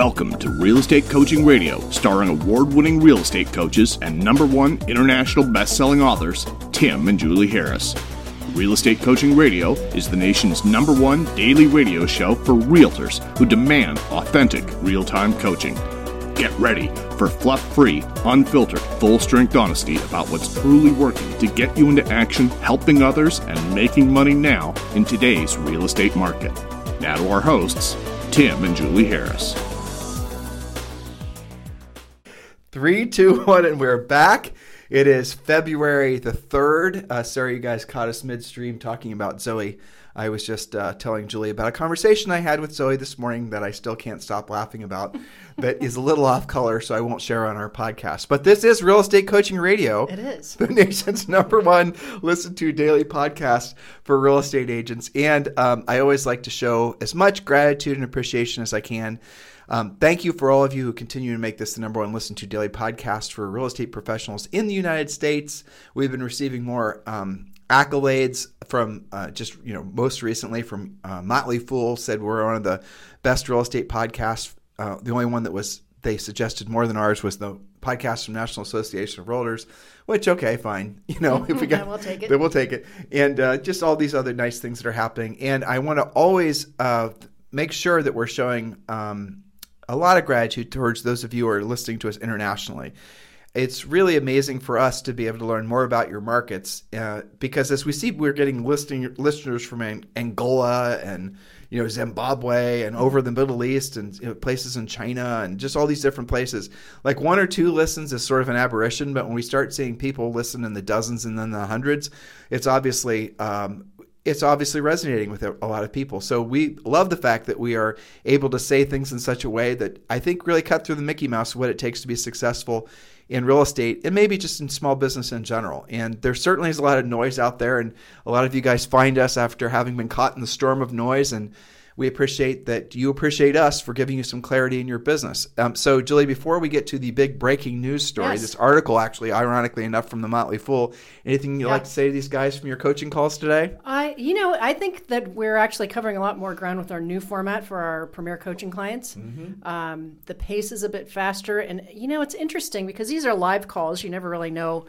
Welcome to Real Estate Coaching Radio, starring award-winning real estate coaches and #1 international best-selling authors, Tim and Julie Harris. Real Estate Coaching Radio is the nation's #1 daily radio show for realtors who demand authentic, real-time coaching. Get ready for fluff-free, unfiltered, full-strength honesty about what's truly working to get you into action, helping others, and making money now in today's real estate market. Now to our hosts, Tim and Julie Harris. 3, 2, 1, and we're back. It is February the 3rd. Sorry you guys caught us midstream talking about Zoe. I was just telling Julie about a conversation I had with Zoe this morning that I still can't stop laughing about, that is a little off color, so I won't share on our podcast. But this is Real Estate Coaching Radio. It is. The nation's #1 listened to daily podcast for real estate agents. And I always like to show as much gratitude and appreciation as I can. Thank you for all of you who continue to make this the #1 listen to daily podcast for real estate professionals in the United States. We've been receiving more accolades from most recently from Motley Fool said we're one of the best real estate podcasts. The only one that they suggested more than ours was the podcast from National Association of Realtors, which, okay, fine. If we got, we'll take it. Then we'll take it. And just all these other nice things that are happening. And I want to always make sure that we're showing a lot of gratitude towards those of you who are listening to us internationally. It's really amazing for us to be able to learn more about your markets because as we see, we're getting listeners from Angola and Zimbabwe and over the Middle East and places in China and just all these different places. Like 1 or 2 listens is sort of an aberration, but when we start seeing people listen in the dozens and then the hundreds, it's obviously resonating with a lot of people. So we love the fact that we are able to say things in such a way that I think really cut through the Mickey Mouse of what it takes to be successful in real estate and maybe just in small business in general. And there certainly is a lot of noise out there, and a lot of you guys find us after having been caught in the storm of noise, and we appreciate that you appreciate us for giving you some clarity in your business. So, Julie, before we get to the big breaking news story, yes. This article actually, ironically enough, from the Motley Fool, anything you'd like to say to these guys from your coaching calls today? I think that we're actually covering a lot more ground with our new format for our Premier Coaching clients. Mm-hmm. The pace is a bit faster, and it's interesting because these are live calls. You never really know.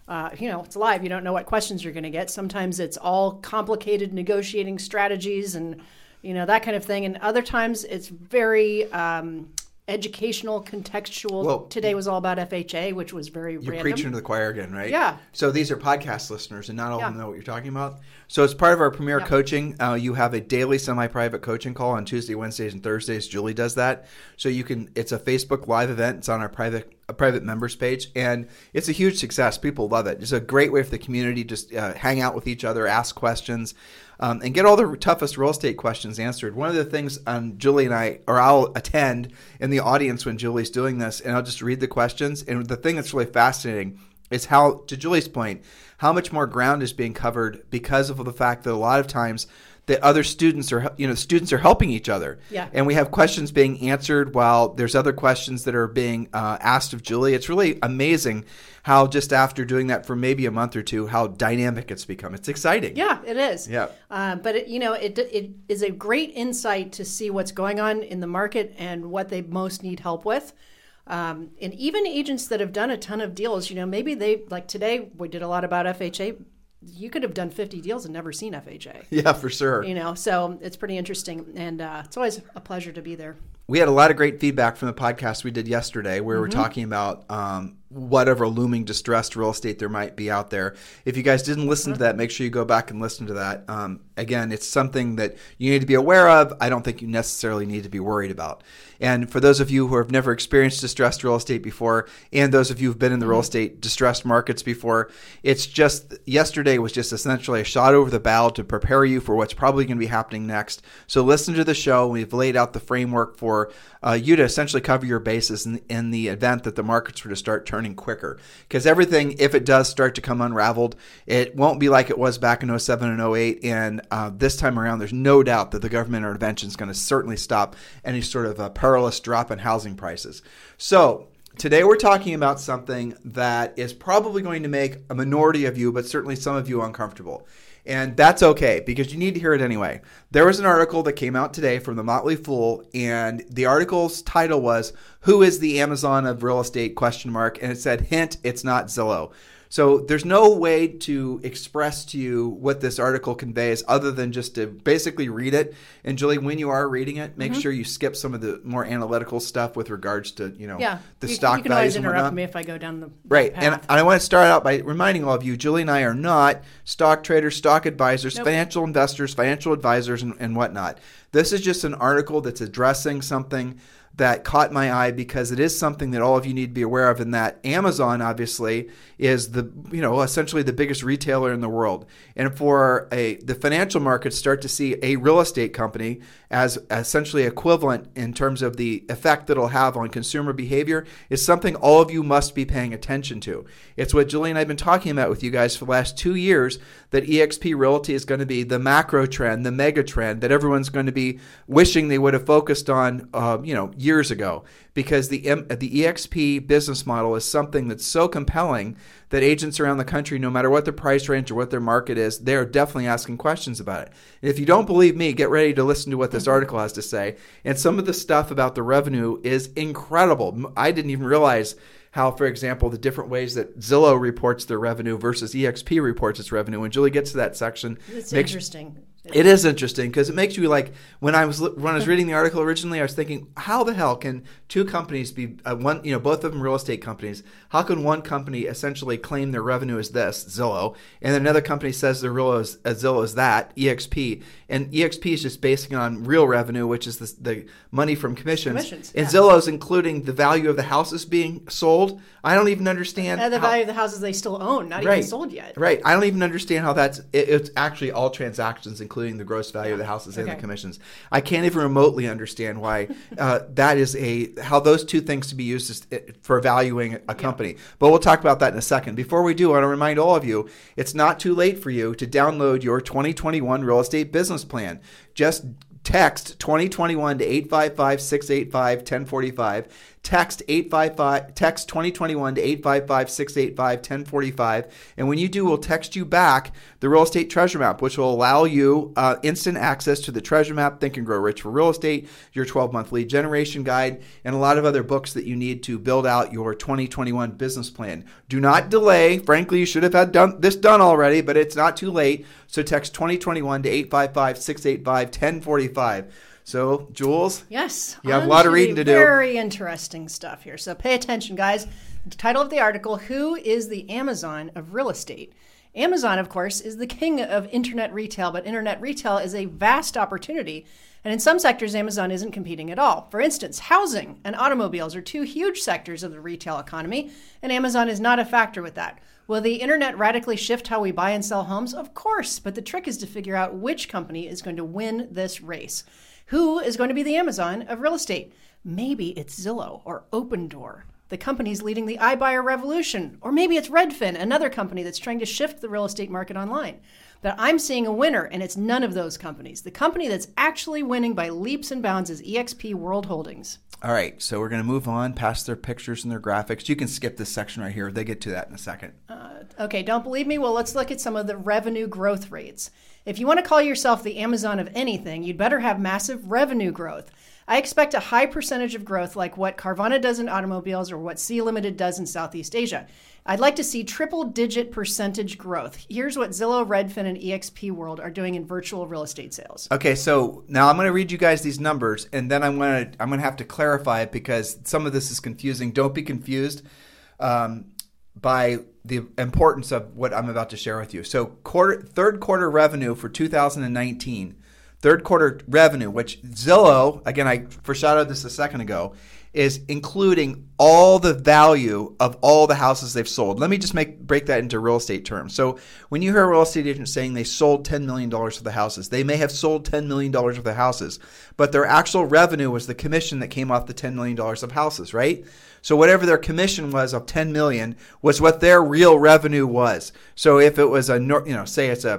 It's live. You don't know what questions you're going to get. Sometimes it's all complicated negotiating strategies and that kind of thing. And other times it's very educational, contextual. Well, today was all about FHA, which was very random. You're preaching to the choir again, right? Yeah. So these are podcast listeners, and not all of them know what you're talking about. So as part of our Premier Coaching, you have a daily semi-private coaching call on Tuesday, Wednesdays, and Thursdays. Julie does that. So it's a Facebook Live event. It's on our private members page, and it's a huge success. People love it. It's a great way for the community to just hang out with each other, ask questions, and get all the toughest real estate questions answered. One of the things Julie and I'll attend in the audience when Julie's doing this, and I'll just read the questions. And the thing that's really fascinating is how, to Julie's point, how much more ground is being covered because of the fact that a lot of times that other students are helping each other. Yeah. And we have questions being answered while there's other questions that are being asked of Julie. It's really amazing how just after doing that for maybe a month or two, how dynamic it's become. It's exciting. Yeah, it is. Yeah. But it is a great insight to see what's going on in the market and what they most need help with. And even agents that have done a ton of deals, maybe like today we did a lot about FHA. You could have done 50 deals and never seen FHA. Yeah, for sure. So it's pretty interesting. And it's always a pleasure to be there. We had a lot of great feedback from the podcast we did yesterday where we're talking about whatever looming distressed real estate there might be out there. If you guys didn't listen to that, make sure you go back and listen to that. Again, it's something that you need to be aware of. I don't think you necessarily need to be worried about. And for those of you who have never experienced distressed real estate before, and those of you who've been in the real estate distressed markets before, it's just yesterday was just essentially a shot over the bow to prepare you for what's probably going to be happening next. So listen to the show. We've laid out the framework for you to essentially cover your bases in the event that the markets were to start turning quicker. Because everything, if it does start to come unraveled, it won't be like it was back in 07 and 08. And this time around, there's no doubt that the government intervention is going to certainly stop any sort of perilous drop in housing prices. So today we're talking about something that is probably going to make a minority of you, but certainly some of you, uncomfortable. And that's okay because you need to hear it anyway. There was an article that came out today from the Motley Fool, and the article's title was, "Who is the Amazon of Real Estate?" ? And it said, hint, it's not Zillow. So there's no way to express to you what this article conveys other than just to basically read it. And Julie, when you are reading it, make sure you skip some of the more analytical stuff with regards to, the stock you can values always and interrupt whatnot. me if I go down the Right. path. And I want to start out by reminding all of you, Julie and I are not stock traders, stock advisors, financial investors, financial advisors, and whatnot. This is just an article that's addressing something that caught my eye because it is something that all of you need to be aware of, and that Amazon obviously is essentially the biggest retailer in the world. And for the financial markets start to see a real estate company as essentially equivalent in terms of the effect that it'll have on consumer behavior is something all of you must be paying attention to. It's what Julie and I have been talking about with you guys for the last 2 years, that eXp Realty is going to be the macro trend, the mega trend that everyone's going to be wishing they would have focused on, years ago, because the eXp business model is something that's so compelling that agents around the country, no matter what their price range or what their market is, they're definitely asking questions about it. And if you don't believe me, get ready to listen to what this article has to say. And some of the stuff about the revenue is incredible. I didn't even realize how, for example, the different ways that Zillow reports their revenue versus eXp reports its revenue. When Julie gets to that section, it's interesting. It is interesting because it makes you like, when I was reading the article originally, I was thinking, how the hell can two companies be both of them real estate companies? How can one company essentially claim their revenue as this, Zillow, and another company says their real Zillow is that, eXp, and eXp is just basing it on real revenue, which is the money from commissions. And Zillow's including the value of the houses being sold. I don't even understand. The value of the houses they still own, not even sold yet. Right. I don't even understand how it's actually all transactions, including the gross value of the houses and the commissions. I can't even remotely understand why that is how those two things to be used for valuing a company. But we'll talk about that in a second. Before we do, I want to remind all of you, it's not too late for you to download your 2021 real estate business plan. Just text 2021 to 855-685-1045. Text 2021 to 855-685-1045. And when you do, we'll text you back the Real Estate Treasure Map, which will allow you instant access to the Treasure Map, Think and Grow Rich for Real Estate, your 12-month lead generation guide, and a lot of other books that you need to build out your 2021 business plan. Do not delay. Frankly, you should have had this done already, but it's not too late. So text 2021 to 855-685-1045. So, Jules? Yes. You have a lot of reading to do. Very interesting stuff here. So pay attention, guys. The title of the article, Who is the Amazon of Real Estate? Amazon, of course, is the king of internet retail, but internet retail is a vast opportunity. And in some sectors, Amazon isn't competing at all. For instance, housing and automobiles are two huge sectors of the retail economy, and Amazon is not a factor with that. Will the internet radically shift how we buy and sell homes? Of course, but the trick is to figure out which company is going to win this race. Who is going to be the Amazon of real estate? Maybe it's Zillow or Opendoor, the companies leading the iBuyer revolution. Or maybe it's Redfin, another company that's trying to shift the real estate market online. But I'm seeing a winner, and it's none of those companies. The company that's actually winning by leaps and bounds is eXp World Holdings. All right, so we're going to move on past their pictures and their graphics. You can skip this section right here. They get to that in a second. Okay, don't believe me? Well, let's look at some of the revenue growth rates. If you want to call yourself the Amazon of anything, you'd better have massive revenue growth. I expect a high percentage of growth like what Carvana does in automobiles or what Sea Limited does in Southeast Asia. I'd like to see triple-digit percentage growth. Here's what Zillow, Redfin, and eXp World are doing in virtual real estate sales. Okay, so now I'm going to read you guys these numbers, and then I'm going to have to clarify it because some of this is confusing. Don't be confused by the importance of what I'm about to share with you. So third quarter revenue for 2019, third quarter revenue, which Zillow, again, I foreshadowed this a second ago, is including all the value of all the houses they've sold. Let me just break that into real estate terms. So when you hear a real estate agent saying they sold $10 million worth of houses, they may have sold $10 million worth of houses, but their actual revenue was the commission that came off the $10 million of houses, right? So whatever their commission was of $10 million was what their real revenue was. So if it was say it's a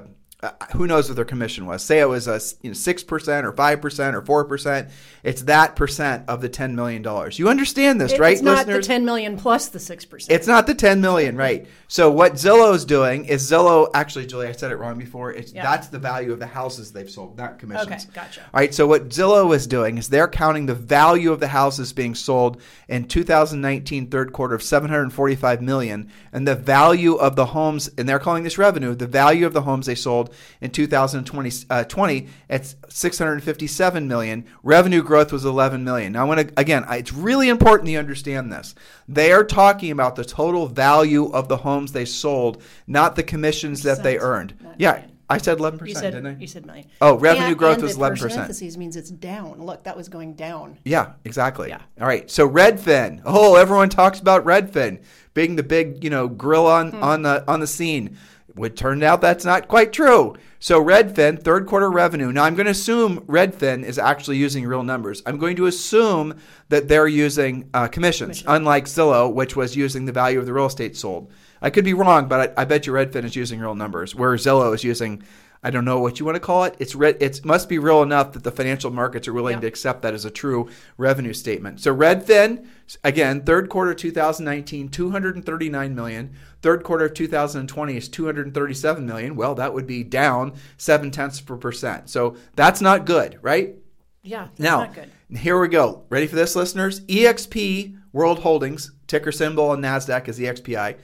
who knows what their commission was. Say it was 6% or 5% or 4%. It's that percent of the $10 million. You understand this, right, It's not listeners? the $10 million plus the 6%. It's not the $10 million, right? So what Zillow is doing is actually, Julie, I said it wrong before. That's the value of the houses they've sold, not commissions. Okay, gotcha. All right, so what Zillow is doing is they're counting the value of the houses being sold in 2019 third quarter of $745 million, and the value of the homes, and they're calling this revenue, the value of the homes they sold in 2020 at $657 million. Revenue growth was $11 million. Now, it's really important you understand this. They are talking about the total value of the homes they sold, not the commissions that they earned. Million. I said 11%, didn't I? You said million. Oh, revenue growth was 11%. And the parentheses means it's down. Look, that was going down. Yeah, exactly. Yeah. All right. So Redfin. Oh, everyone talks about Redfin being the big, gorilla on the scene. It turned out that's not quite true. So Redfin, third quarter revenue. Now I'm going to assume Redfin is actually using real numbers. I'm going to assume that they're using commissions, unlike Zillow, which was using the value of the real estate sold. I could be wrong, but I bet you Redfin is using real numbers, where Zillow is using, I don't know what you want to call it. It must be real enough that the financial markets are willing to accept that as a true revenue statement. So Redfin, again, third quarter 2019, $239 million. Third quarter of 2020 is $237 million. Well, that would be down 0.7%. So that's not good, right? Yeah, that's now, not good. Here we go. Ready for this, listeners? EXP World Holdings, ticker symbol on NASDAQ is EXPI.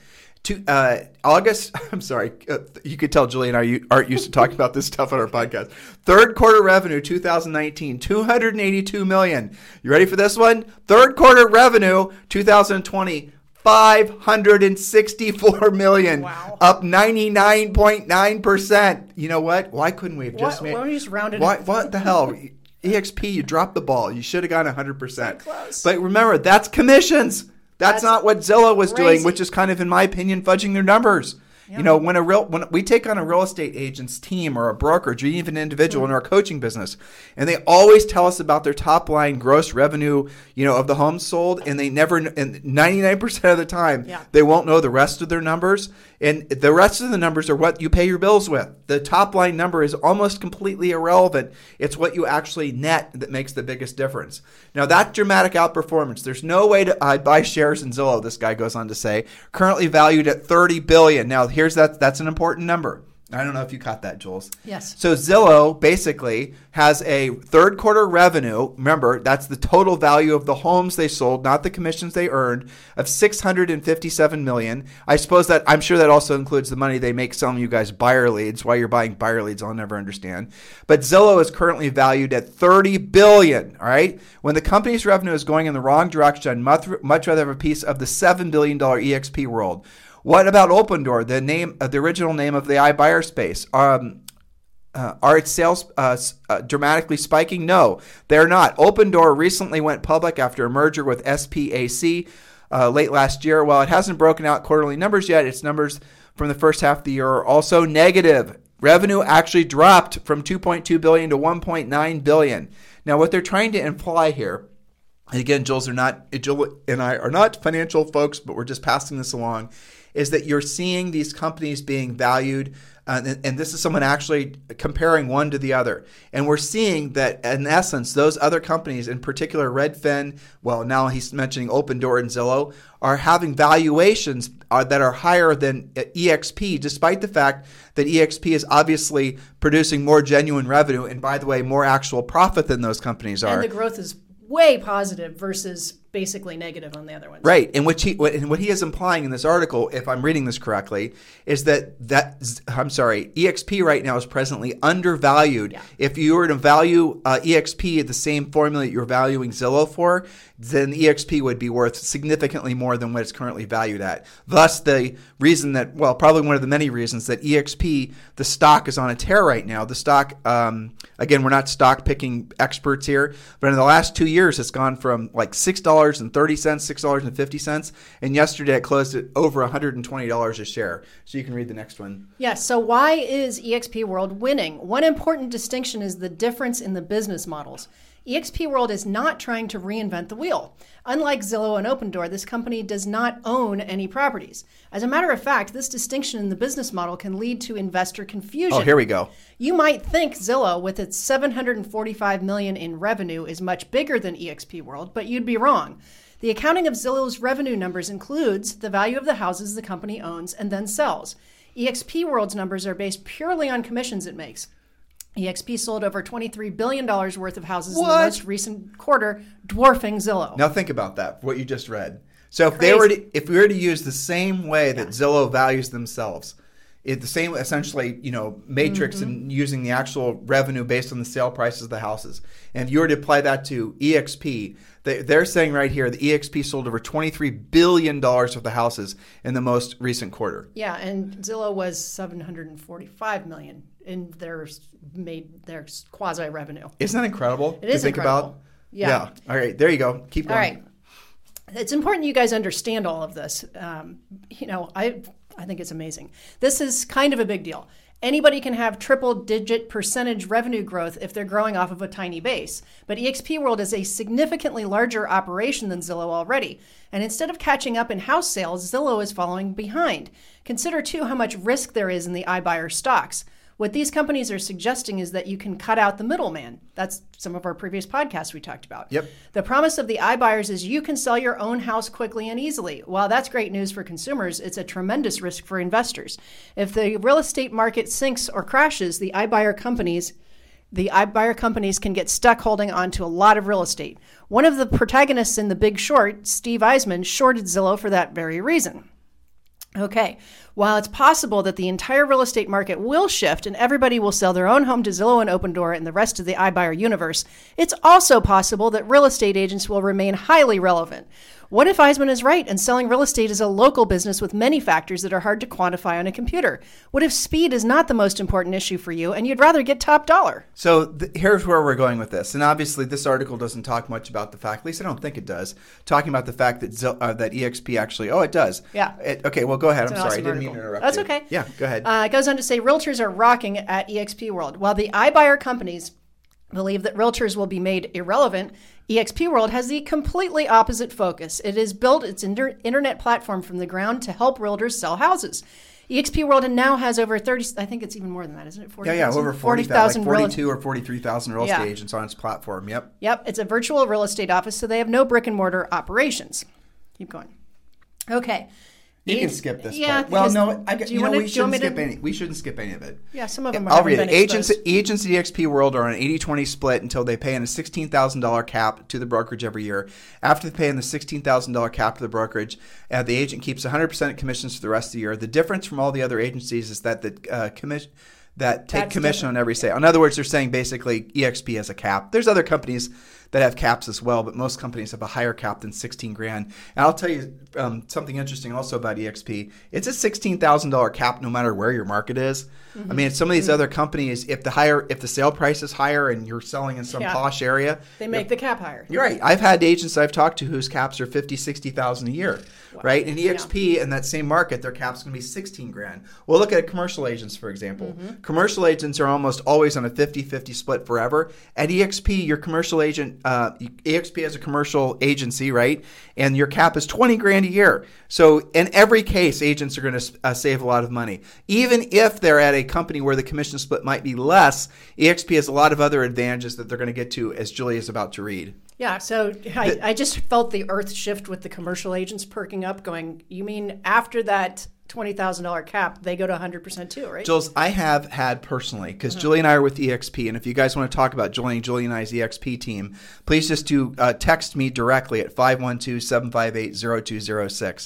You could tell Julie and I aren't used to talking about this stuff on our podcast. Third quarter revenue 2019, $282 million. You ready for this one? Third quarter revenue 2020, $564 million. Wow. Up 99.9%. You know what? Why couldn't we have just Why don't you just round it Why, up? what the hell? EXP, you dropped the ball. You should have gone 100%. Close. But remember, that's commissions. That's not what Zillow was crazy. doing, which is kind of, in my opinion, fudging their numbers. Yeah. When we take on a real estate agent's team or a brokerage or even an individual in our coaching business, and they always tell us about their top line gross revenue, of the homes sold, and and 99% of the time, they won't know the rest of their numbers. And the rest of the numbers are what you pay your bills with. The top line number is almost completely irrelevant. It's what you actually net that makes the biggest difference. Now, that dramatic outperformance, there's no way to buy shares in Zillow, this guy goes on to say, currently valued at $30 billion. Now, that's an important number. I don't know if you caught that, Jules. Yes. So Zillow basically has a third quarter revenue. Remember, that's the total value of the homes they sold, not the commissions they earned, of $657 million. I'm sure that also includes the money they make selling you guys buyer leads. Why you're buying buyer leads, I'll never understand. But Zillow is currently valued at $30 billion. All right. When the company's revenue is going in the wrong direction, I'd much rather have a piece of the $7 billion EXP world. What about Opendoor, the original name of the iBuyer space? Are its sales dramatically spiking? No, they're not. Opendoor recently went public after a merger with SPAC late last year. While it hasn't broken out quarterly numbers yet, its numbers from the first half of the year are also negative. Revenue actually dropped from $2.2 billion to $1.9 billion. Now, what they're trying to imply here, and again, Jules and I are not financial folks, but we're just passing this along, is that you're seeing these companies being valued, and this is someone actually comparing one to the other. And we're seeing that, in essence, those other companies, in particular Redfin, well, now he's mentioning Opendoor and Zillow, are having valuations that are higher than EXP, despite the fact that EXP is obviously producing more genuine revenue, and by the way, more actual profit than those companies are. And the growth is way positive versus basically negative on the other ones. Right. And what he is implying in this article, if I'm reading this correctly, is that EXP right now is presently undervalued. Yeah. If you were to value EXP at the same formula that you're valuing Zillow for, then EXP would be worth significantly more than what it's currently valued at. Thus, the reason that, well, probably one of the many reasons that EXP, the stock is on a tear right now. The stock, again, we're not stock picking experts here, but in the last 2 years, it's gone from like $6.30, $6.50, and yesterday it closed at over $120 a share. So you can read the next one. Yes. So why is EXP World winning? One important distinction is the difference in the business models. eXp World is not trying to reinvent the wheel. Unlike Zillow and Opendoor, this company does not own any properties. As a matter of fact, this distinction in the business model can lead to investor confusion. Oh, here we go. You might think Zillow, with its $745 million in revenue, is much bigger than eXp World, but you'd be wrong. The accounting of Zillow's revenue numbers includes the value of the houses the company owns and then sells. eXp World's numbers are based purely on commissions it makes. eXp sold over $23 billion worth of houses in the most recent quarter, dwarfing Zillow. Now think about that, what you just read. So if we were to use the same way that Zillow values themselves, the same essentially, matrix and using the actual revenue based on the sale prices of the houses, and if you were to apply that to eXp, they're saying right here that eXp sold over $23 billion worth of houses in the most recent quarter. Yeah, and Zillow was $745 million in their quasi revenue. Isn't that incredible? It is incredible. About? Yeah. All right, there you go. Keep going. All right. It's important you guys understand all of this. I think it's amazing. This is kind of a big deal. Anybody can have triple-digit percentage revenue growth if they're growing off of a tiny base. But eXp World is a significantly larger operation than Zillow already. And instead of catching up in house sales, Zillow is falling behind. Consider, too, how much risk there is in the iBuyer stocks. What these companies are suggesting is that you can cut out the middleman. That's some of our previous podcasts we talked about. Yep. The promise of the iBuyers is you can sell your own house quickly and easily. While that's great news for consumers, it's a tremendous risk for investors. If the real estate market sinks or crashes, the iBuyer companies can get stuck holding on to a lot of real estate. One of the protagonists in The Big Short, Steve Eisman, shorted Zillow for that very reason. Okay, while it's possible that the entire real estate market will shift and everybody will sell their own home to Zillow and Opendoor and the rest of the iBuyer universe, it's also possible that real estate agents will remain highly relevant. What if Eisman is right and selling real estate is a local business with many factors that are hard to quantify on a computer? What if speed is not the most important issue for you and you'd rather get top dollar? So here's where we're going with this. And obviously this article doesn't talk much about the fact, at least I don't think it does, talking about the fact that that eXp actually, it does. Yeah. Okay, well, go ahead. I'm sorry. Awesome I didn't mean to interrupt That's you. okay. Yeah, go ahead. It goes on to say realtors are rocking at eXp World. While the iBuyer companies believe that realtors will be made irrelevant, eXp World has the completely opposite focus. It has built its internet platform from the ground to help realtors sell houses. eXp World now has over 30, I think it's even more than that, isn't it? 40, over 40,000, like 42 or 43,000 real estate agents on its platform. Yep. It's a virtual real estate office, so they have no brick and mortar operations. Keep going. Okay. You can skip this part. Well, no, we shouldn't skip any. We shouldn't skip any of it. Yeah, some of them I'll read it. Agents exposed. at eXp World are on an 80-20 split until they pay in a $16,000 cap to the brokerage every year. After they pay in the $16,000 cap to the brokerage, the agent keeps 100% commissions for the rest of the year. The difference from all the other agencies is that the take commission on every sale. In other words, they're saying basically eXp has a cap. There's other companies that have caps as well, but most companies have a higher cap than $16,000. And I'll tell you something interesting also about eXp. It's a $16,000 cap no matter where your market is. Mm-hmm. I mean, some of these other companies, if the sale price is higher and you're selling in some posh area, they make the cap higher. You're right. I've had agents I've talked to whose caps are $50,000, $60,000 a year, right? In eXp in that same market, their cap's going to be $16,000. Well, look at commercial agents, for example. Mm-hmm. Commercial agents are almost always on a 50-50 split forever. At eXp, your commercial agent, eXp has a commercial agency, right? And your cap is $20,000 a year. So in every case, agents are going to save a lot of money. Even if they're at a company where the commission split might be less, eXp has a lot of other advantages that they're going to get to, as Julie is about to read. Yeah, so I just felt the earth shift with the commercial agents perking up, going, you mean after that $20,000 cap, they go to 100% too, right? Jules, I have had personally, because Julie and I are with eXp, and if you guys want to talk about joining Julie and I's eXp team, please just text me directly at 512-758-0206.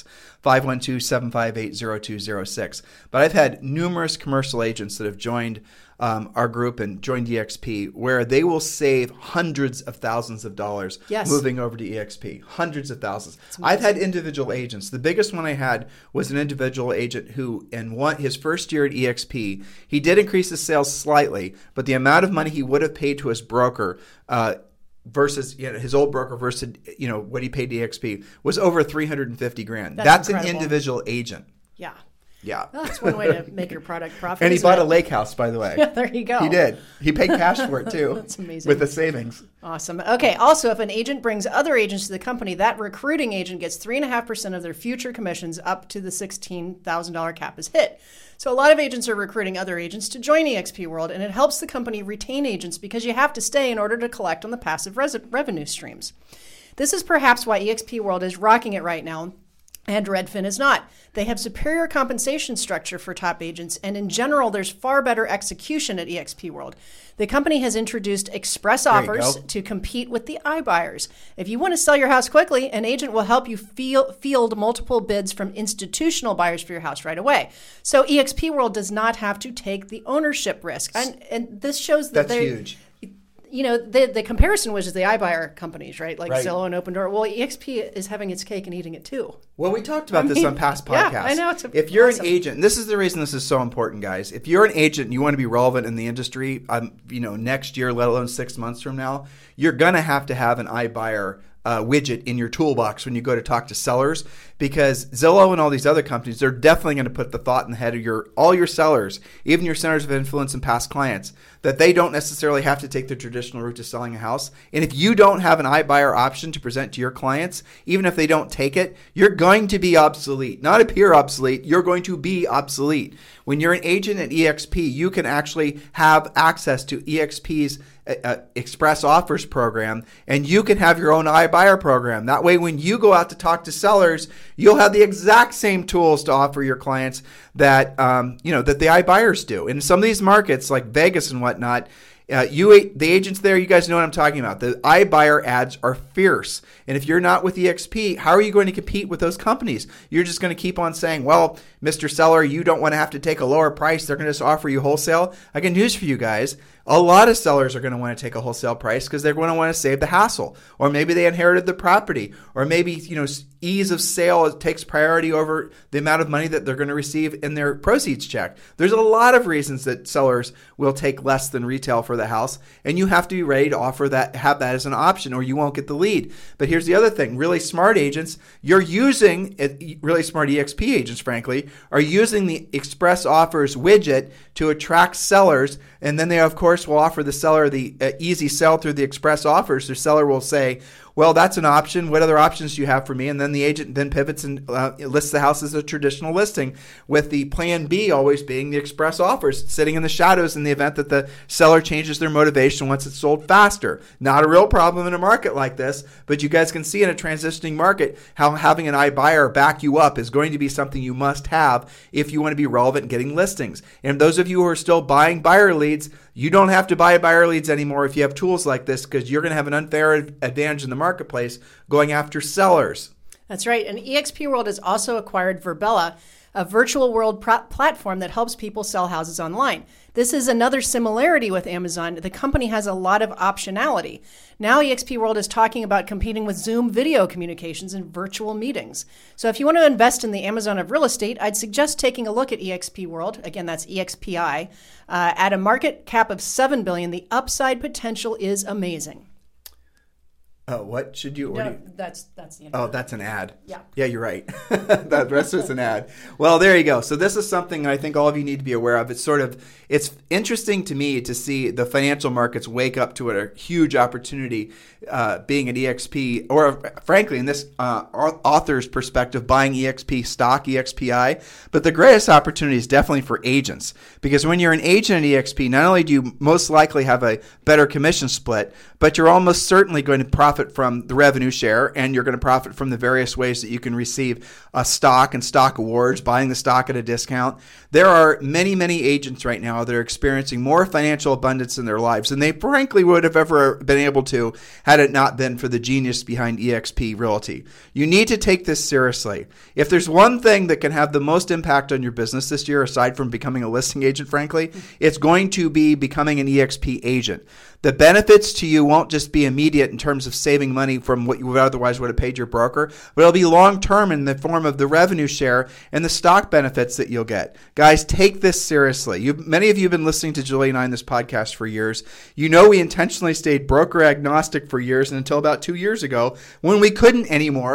512-758-0206. But I've had numerous commercial agents that have joined our group and joined eXp, where they will save hundreds of thousands of dollars moving over to eXp. Hundreds of thousands. I've had individual agents. The biggest one I had was an individual agent who, in his first year at eXp, he did increase his sales slightly, but the amount of money he would have paid to his broker versus his old broker versus what he paid to eXp was over $350,000. That's an individual agent. Yeah. Yeah. Oh, that's one way to make your product profit. And he isn't bought it? a lake house, by the way. Yeah, there you go. He did. He paid cash for it, too. That's amazing. With the savings. Awesome. Okay. Also, if an agent brings other agents to the company, that recruiting agent gets 3.5% of their future commissions up to the $16,000 cap is hit. So a lot of agents are recruiting other agents to join eXp World, and it helps the company retain agents because you have to stay in order to collect on the passive revenue streams. This is perhaps why eXp World is rocking it right now, and Redfin is not. They have superior compensation structure for top agents, and in general, there's far better execution at eXp World. The company has introduced express offers to compete with the iBuyers. If you want to sell your house quickly, an agent will help you field multiple bids from institutional buyers for your house right away. So eXp World does not have to take the ownership risk. And this shows that That's huge. You know, the comparison was the iBuyer companies, right? Like Right. Zillow and Opendoor. Well, eXp is having its cake and eating it too. Well, we talked about this on past podcasts. Yeah, I know. If you're awesome. an agent, and this is the reason this is so important, guys. If you're an agent and you want to be relevant in the industry, next year, let alone 6 months from now, you're going to have an iBuyer widget in your toolbox when you go to talk to sellers, because Zillow and all these other companies, they're definitely going to put the thought in the head of all your sellers, even your centers of influence and past clients, that they don't necessarily have to take the traditional route to selling a house. And if you don't have an iBuyer option to present to your clients, even if they don't take it, you're going to be obsolete. Not appear obsolete, you're going to be obsolete. When you're an agent at eXp, you can actually have access to eXp's Express Offers program, and you can have your own iBuyer program. That way, when you go out to talk to sellers, you'll have the exact same tools to offer your clients that that the iBuyers do. In some of these markets, like Vegas and whatnot, the agents there, you guys know what I'm talking about. The iBuyer ads are fierce. And if you're not with eXp, how are you going to compete with those companies? You're just going to keep on saying, well, Mr. Seller, you don't want to have to take a lower price. They're going to just offer you wholesale. I got news for you guys. A lot of sellers are going to want to take a wholesale price because they're going to want to save the hassle. Or maybe they inherited the property. Or maybe, ease of sale takes priority over the amount of money that they're going to receive in their proceeds check. There's a lot of reasons that sellers will take less than retail for the house, and you have to be ready to have that as an option, or you won't get the lead. But here's the other thing. Really smart agents, really smart eXp agents, frankly, are using the Express Offers widget to attract sellers, and then they, of course, will offer the seller the easy sell through the Express Offers. The seller will say, well, that's an option. What other options do you have for me? And then the agent then pivots and lists the house as a traditional listing, with the plan B always being the Express Offers, sitting in the shadows in the event that the seller changes their motivation once it's sold faster. Not a real problem in a market like this, but you guys can see in a transitioning market how having an iBuyer back you up is going to be something you must have if you want to be relevant in getting listings. And those of you who are still buying buyer leads, you don't have to buy buyer leads anymore if you have tools like this, because you're going to have an unfair advantage in the marketplace going after sellers. That's right. And eXp World has also acquired Virbela, a virtual world platform that helps people sell houses online. This is another similarity with Amazon. The company has a lot of optionality. Now eXp World is talking about competing with Zoom video communications and virtual meetings. So if you want to invest in the Amazon of real estate, I'd suggest taking a look at eXp World. Again, that's EXPI. At a market cap of $7 billion, the upside potential is amazing. What should you? No, that's the end. Oh, that's an ad. Yeah. Yeah, you're right. That rest is an ad. Well, there you go. So this is something I think all of you need to be aware of. It's interesting to me to see the financial markets wake up to a huge opportunity being at eXp, or frankly, in this author's perspective, buying eXp stock, EXPI. But the greatest opportunity is definitely for agents, because when you're an agent at eXp, not only do you most likely have a better commission split, but you're almost certainly going to profit from the revenue share, and you're going to profit from the various ways that you can receive a stock and stock awards, buying the stock at a discount. There are many, many agents right now that are experiencing more financial abundance in their lives than they frankly would have ever been able to had it not been for the genius behind eXp Realty. You need to take this seriously. If there's one thing that can have the most impact on your business this year, aside from becoming a listing agent, frankly, it's going to be becoming an eXp agent. The benefits to you won't just be immediate in terms of saving money from what you otherwise would have paid your broker, but it'll be long-term in the form of the revenue share and the stock benefits that you'll get. Guys, take this seriously. Many of you have been listening to Julie and I in this podcast for years. You know we intentionally stayed broker agnostic for years, and until about 2 years ago, when we couldn't anymore,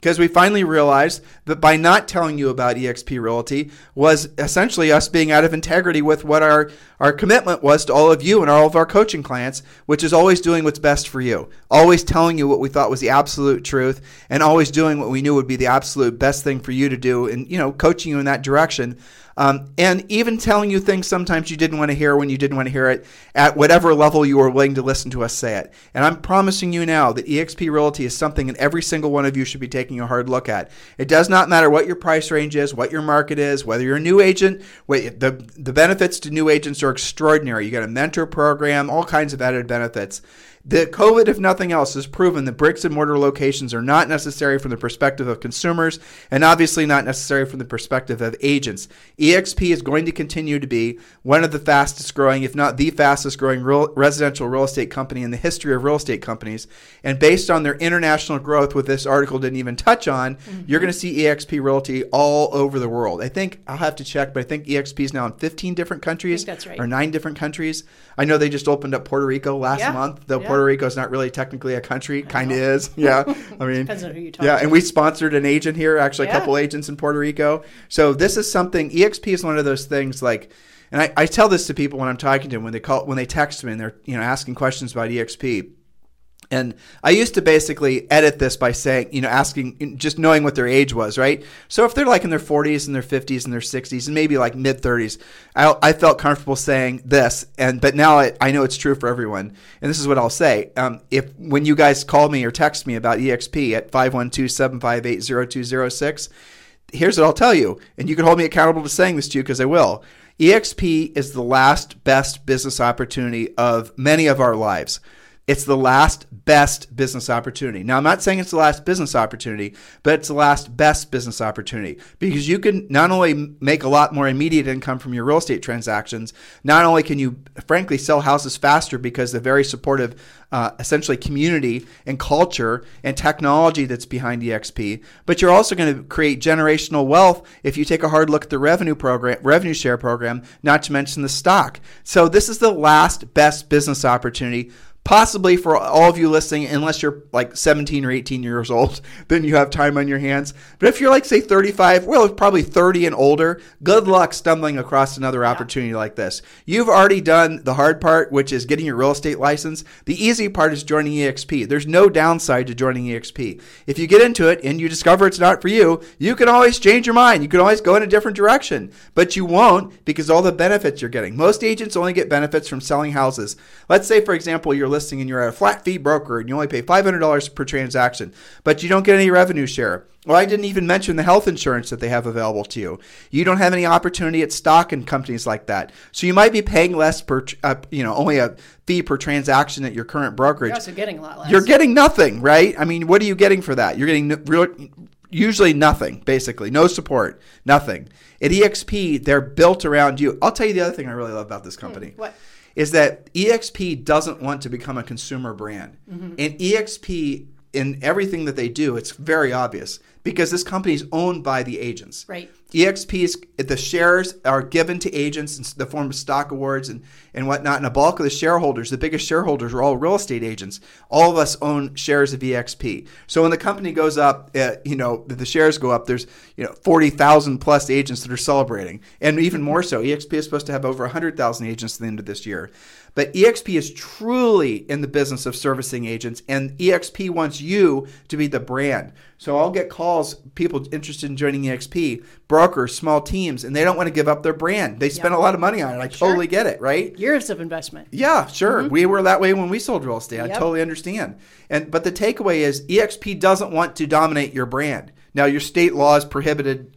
because we finally realized that by not telling you about eXp Realty was essentially us being out of integrity with what our commitment was to all of you and all of our coaching clients, which is always doing what's best for you, always telling you what we thought was the absolute truth, and always doing what we knew would be the absolute best thing for you to do, and coaching you in that direction. And even telling you things sometimes you didn't want to hear when you didn't want to hear it at whatever level you were willing to listen to us say it. And I'm promising you now that eXp Realty is something that every single one of you should be taking a hard look at. It does not matter what your price range is, what your market is, whether you're a new agent. The benefits to new agents are extraordinary. You got a mentor program, all kinds of added benefits. The COVID, if nothing else, has proven that bricks and mortar locations are not necessary from the perspective of consumers and obviously not necessary from the perspective of agents. eXp is going to continue to be one of the fastest growing, if not the fastest growing residential real estate company in the history of real estate companies. And based on their international growth, which this article didn't even touch on, you're going to see eXp Realty all over the world. I think, I'll have to check, but I think eXp is now in 15 different countries. I think that's right. Or 9 different countries. I know they just opened up Puerto Rico last month, though Puerto Rico is not really technically a country. Kind of is. Yeah. I mean, depends on who you talk to. And we sponsored an agent here, actually a couple agents in Puerto Rico. So this is something, eXp is one of those things like, and I tell this to people when I'm talking to them, when they text me and they're asking questions about eXp. And I used to basically edit this by saying, asking, just knowing what their age was, right? So if they're like in their 40s and their 50s and their 60s and maybe like mid 30s, I felt comfortable saying this. But now I know it's true for everyone. And this is what I'll say. When you guys call me or text me about eXp at 512-758-0206, here's what I'll tell you. And you can hold me accountable to saying this to you because I will. eXp is the last best business opportunity of many of our lives. It's the last best business opportunity. Now, I'm not saying it's the last business opportunity, but it's the last best business opportunity because you can not only make a lot more immediate income from your real estate transactions, not only can you, frankly, sell houses faster because the very supportive, essentially community and culture and technology that's behind eXp, but you're also going to create generational wealth if you take a hard look at the revenue share program, not to mention the stock. So this is the last best business opportunity possibly for all of you listening, unless you're like 17 or 18 years old, then you have time on your hands. But if you're like, say, 35, well, probably 30 and older, good luck stumbling across another opportunity like this. You've already done the hard part, which is getting your real estate license. The easy part is joining eXp. There's no downside to joining eXp. If you get into it and you discover it's not for you, you can always change your mind. You can always go in a different direction, but you won't because all the benefits you're getting. Most agents only get benefits from selling houses. Let's say, for example, you're listing and you're at a flat fee broker and you only pay $500 per transaction, but you don't get any revenue share. Well, I didn't even mention the health insurance that they have available to you. You don't have any opportunity at stock in companies like that. So you might be paying less per, only a fee per transaction at your current brokerage. You're also getting a lot less. You're getting nothing, right? I mean, what are you getting for that? You're getting usually nothing, basically. No support, nothing. At eXp, they're built around you. I'll tell you the other thing I really love about this company. What? Is that eXp doesn't want to become a consumer brand. Mm-hmm. And eXp, in everything that they do, it's very obvious because this company is owned by the agents. Right. The shares are given to agents in the form of stock awards and whatnot. And a bulk of the shareholders, the biggest shareholders, are all real estate agents. All of us own shares of eXp. So when the company goes up, the shares go up, there's 40,000 plus agents that are celebrating. And even more so, eXp is supposed to have over 100,000 agents at the end of this year. But eXp is truly in the business of servicing agents, and eXp wants you to be the brand. So I'll get calls, people interested in joining eXp, brokers, small teams, and they don't want to give up their brand. They spend a lot of money on it. I totally get it, right? Years of investment. Yeah, sure. Mm-hmm. We were that way when we sold real estate. I totally understand. But the takeaway is eXp doesn't want to dominate your brand. Now, your state law is prohibited.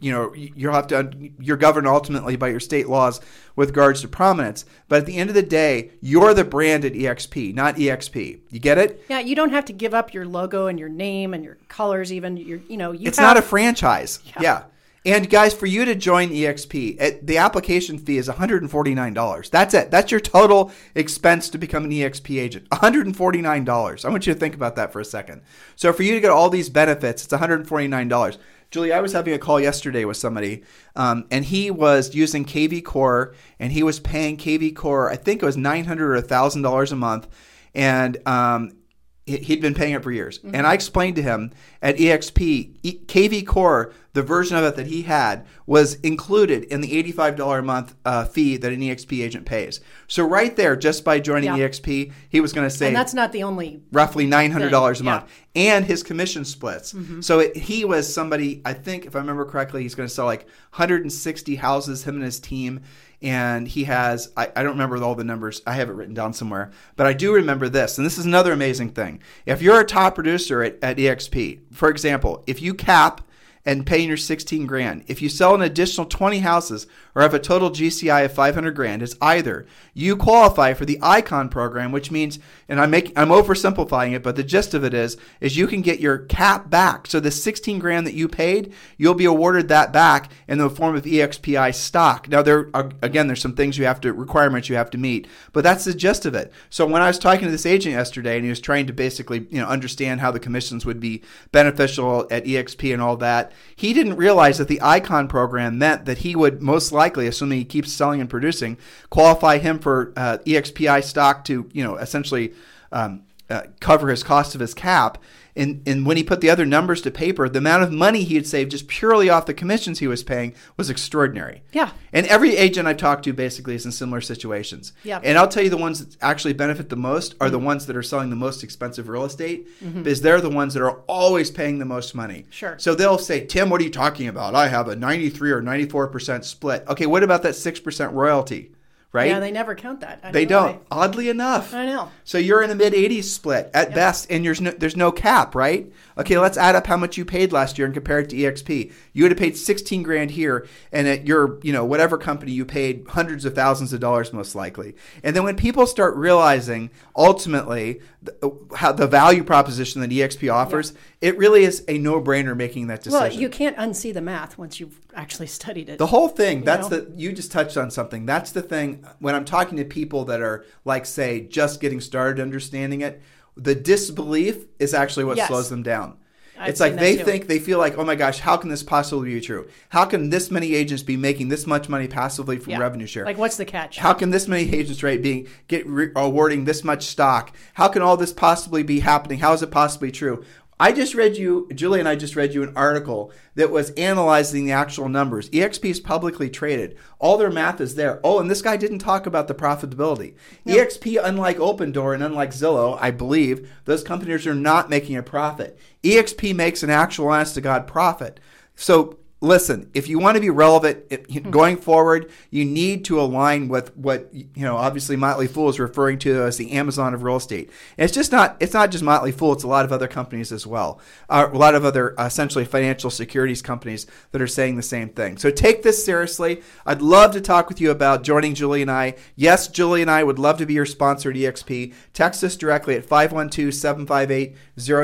You're governed ultimately by your state laws with regards to prominence. But at the end of the day, you're the brand at eXp, not eXp. You get it? Yeah, you don't have to give up your logo and your name and your colors even. It's not a franchise. Yeah. And guys, for you to join eXp, the application fee is $149. That's it. That's your total expense to become an eXp agent. $149. I want you to think about that for a second. So for you to get all these benefits, it's $149. Julie, I was having a call yesterday with somebody, and he was using KV Core, and he was paying KV Core, I think it was $900 or $1,000 a month, and He'd been paying it for years. Mm-hmm. And I explained to him at EXP, KV Core, the version of it that he had, was included in the $85 a month fee that an EXP agent pays. So right there, just by joining EXP, he was going to save... And that's not the only... Roughly $900 a month. And his commission splits. Mm-hmm. So he was somebody, I think, if I remember correctly, he's going to sell like 160 houses, him and his team. And he has, I don't remember all the numbers. I have it written down somewhere. But I do remember this. And this is another amazing thing. If you're a top producer at EXP, for example, if you cap and paying your $16,000, if you sell an additional 20 houses or have a total GCI of $500,000, it's either you qualify for the Icon program, which means, and I'm oversimplifying it, but the gist of it is you can get your cap back. So the $16,000 that you paid, you'll be awarded that back in the form of EXPI stock. Now there's some requirements you have to meet, but that's the gist of it. So when I was talking to this agent yesterday, and he was trying to basically, understand how the commissions would be beneficial at EXP and all that, he didn't realize that the Icon program meant that he would most likely, assuming he keeps selling and producing, qualify him for EXPI stock to, essentially cover his cost of his cap. And when he put the other numbers to paper, the amount of money he had saved just purely off the commissions he was paying was extraordinary. Yeah. And every agent I've talked to basically is in similar situations. Yeah. And I'll tell you, the ones that actually benefit the most are the ones that are selling the most expensive real estate, because they're the ones that are always paying the most money. Sure. So they'll say, Tim, what are you talking about? I have a 93 or 94% split. Okay, what about that 6% royalty? Right? Yeah, they never count that. They don't. Oddly enough. I know. So you're in a mid-80s split at best, and there's no cap, right? Okay, let's add up how much you paid last year and compare it to EXP. You would have paid $16,000 here, and at your, whatever company, you paid hundreds of thousands of dollars most likely. And then when people start realizing ultimately how the value proposition that EXP offers, it really is a no-brainer making that decision. Well, you can't unsee the math once you've actually studied it. The whole thing, you just touched on something. That's the thing. When I'm talking to people that are, like, say, just getting started understanding it, the disbelief is actually what slows them down. It's like they feel like, oh my gosh, how can this possibly be true? How can this many agents be making this much money passively from revenue share? Like, what's the catch? How can this many agents awarding this much stock? How can all this possibly be happening? How is it possibly true? Julie and I just read you an article that was analyzing the actual numbers. EXP is publicly traded. All their math is there. Oh, and this guy didn't talk about the profitability. No. EXP, unlike Opendoor and unlike Zillow, I believe, those companies are not making a profit. EXP makes an actual honest-to-God profit. So listen, if you want to be relevant going forward, you need to align with what, obviously Motley Fool is referring to as the Amazon of real estate. And it's not just Motley Fool, it's a lot of other companies as well. A lot of other essentially financial securities companies that are saying the same thing. So take this seriously. I'd love to talk with you about joining Julie and I. Yes, Julie and I would love to be your sponsor at EXP. Text us directly at 512-758-0206,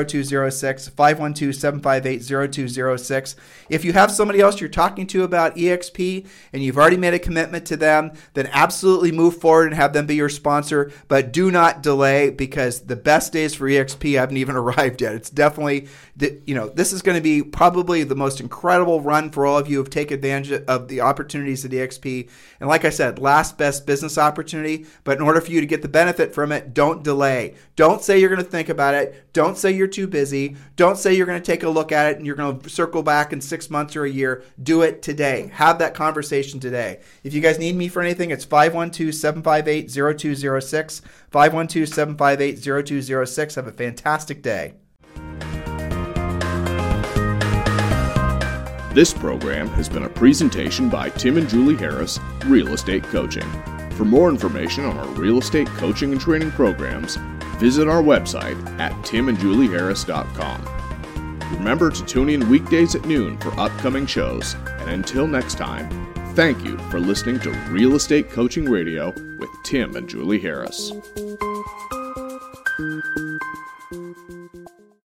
512-758-0206. If you have somebody else you're talking to about EXP and you've already made a commitment to them, then absolutely move forward and have them be your sponsor. But do not delay, because the best days for EXP haven't even arrived yet. It's definitely, this is going to be probably the most incredible run for all of you who have taken advantage of the opportunities at EXP. And like I said, last best business opportunity. But in order for you to get the benefit from it, don't delay. Don't say you're going to think about it. Don't say you're too busy. Don't say you're going to take a look at it and you're going to circle back in 6 months or a year. Do it today. Have that conversation today. If you guys need me for anything, it's 512-758-0206, 512-758-0206. Have a fantastic day. This program has been a presentation by Tim and Julie Harris, Real Estate Coaching. For more information on our real estate coaching and training programs, visit our website at timandjulieharris.com. Remember to tune in weekdays at noon for upcoming shows. And until next time, thank you for listening to Real Estate Coaching Radio with Tim and Julie Harris.